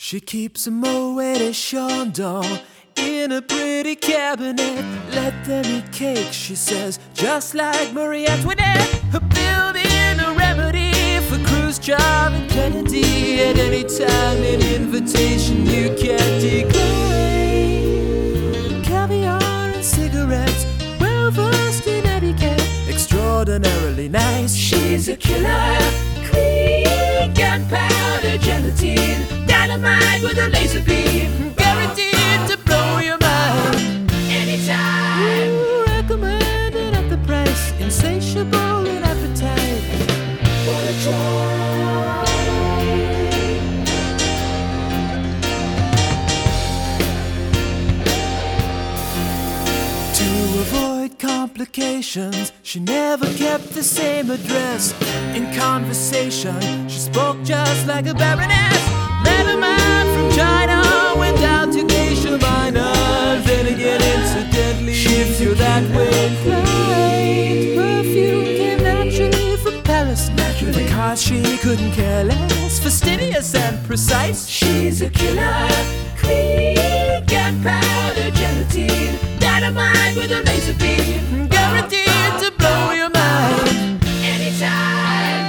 She keeps a Moet Chandon in a pretty cabinet. Let them eat cake, she says, just like Marie Antoinette. Building a remedy for Khrushchev and Kennedy. At any time, an invitation you can't decline. Caviar and cigarettes, well versed in etiquette, extraordinarily nice. She's a killer queen, gunpowder gelatine, dynamite with a laser beam, guaranteed to blow your mind. Anytime. Recommended at the price, insatiable in appetite. Wanna try? To avoid complications, she never kept the same address. In conversation, she spoke just like a baroness. Met a man from China, went down to Geisha Minor. Then again, incidentally, she feel that way inclined. Perfume came naturally from Paris, naturally, because she couldn't care less. Fastidious and precise, she's a killer queen, gunpowder gelatine, dynamite with a laser beam, guaranteed to blow your mind. Anytime.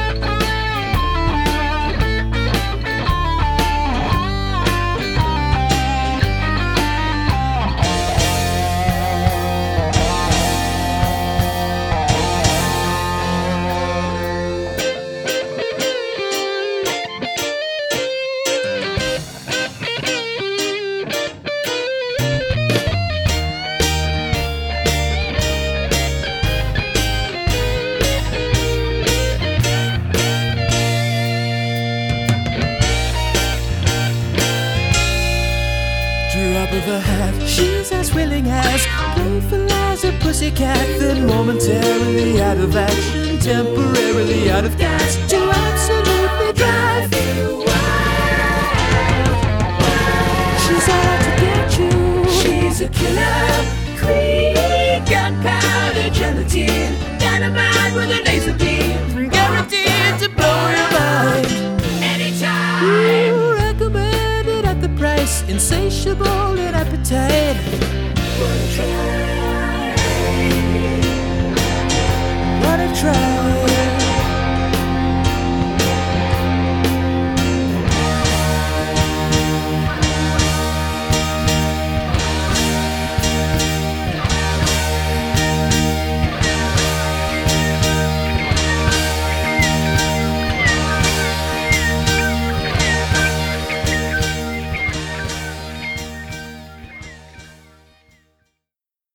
Drop of a hat, she's as willing as playful as a pussycat. Then momentarily out of action, temporarily out of gas, to absolutely drive you wild. She's out to get you. She's a killer queen, gunpowder gelatine, dynamite with a laser beam, guaranteed to blow your mind. Anytime. Recommended at the price, insatiable in appetite. Wanna try? Wanna try?